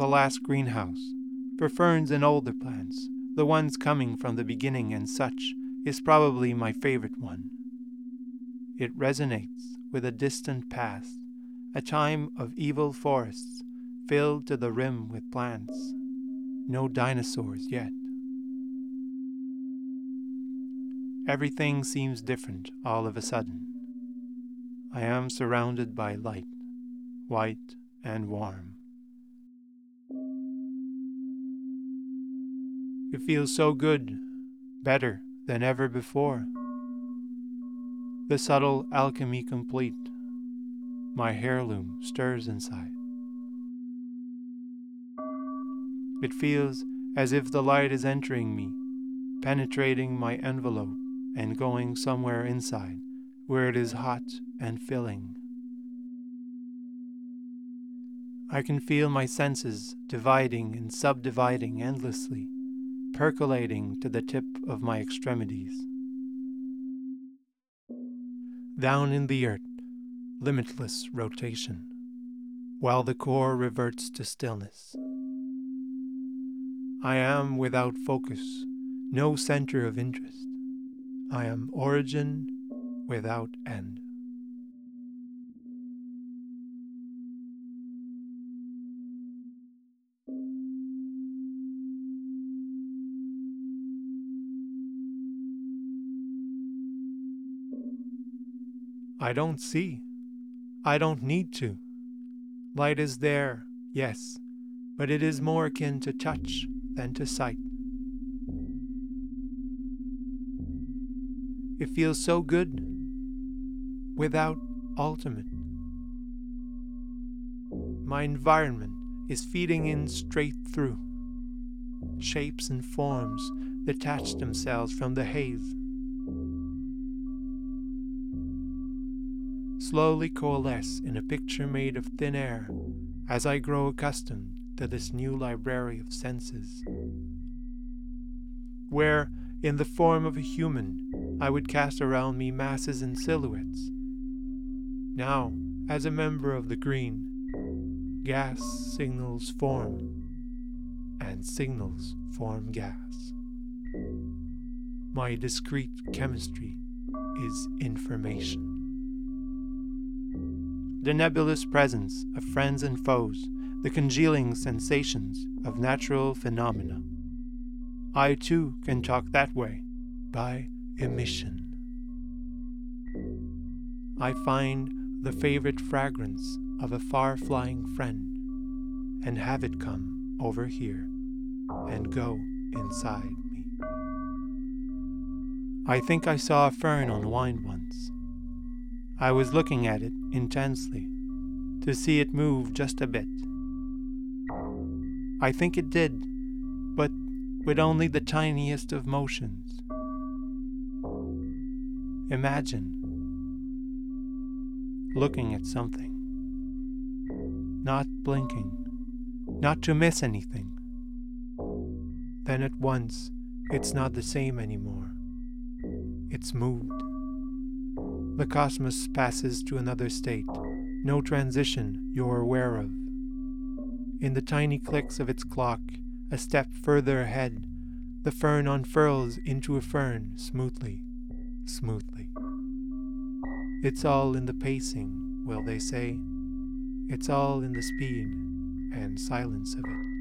the last greenhouse. For ferns and older plants, the ones coming from the beginning and such, is probably my favorite one. It resonates with a distant past, a time of evil forests filled to the rim with plants. No dinosaurs yet. Everything seems different all of a sudden. I am surrounded by light, white and warm. It feels so good, better than ever before. The subtle alchemy complete. My heirloom stirs inside. It feels as if the light is entering me, penetrating my envelope and going somewhere inside, where it is hot and filling. I can feel my senses dividing and subdividing endlessly, percolating to the tip of my extremities. Down in the earth, limitless rotation, while the core reverts to stillness. I am without focus, no center of interest. I am origin without end. I don't see. I don't need to. Light is there, yes, but it is more akin to touch than to sight. It feels so good, without ultimate. My environment is feeding in straight through. Shapes and forms detach themselves from the haze. Slowly coalesce in a picture made of thin air as I grow accustomed to this new library of senses, where, in the form of a human, I would cast around me masses and silhouettes. Now, as a member of the green, gas signals form, and signals form gas. My discrete chemistry is information. The nebulous presence of friends and foes, the congealing sensations of natural phenomena. I too can talk that way, by emission. I find the favorite fragrance of a far-flying friend and have it come over here and go inside me. I think I saw a fern on wine once. I was looking at it intensely to see it move just a bit. I think it did, but with only the tiniest of motions. Imagine looking at something, not blinking, not to miss anything. Then at once, it's not the same anymore. It's moved. The cosmos passes to another state, no transition you're aware of. In the tiny clicks of its clock, a step further ahead, the fern unfurls into a fern smoothly, smoothly. It's all in the pacing, will they say. It's all in the speed and silence of it.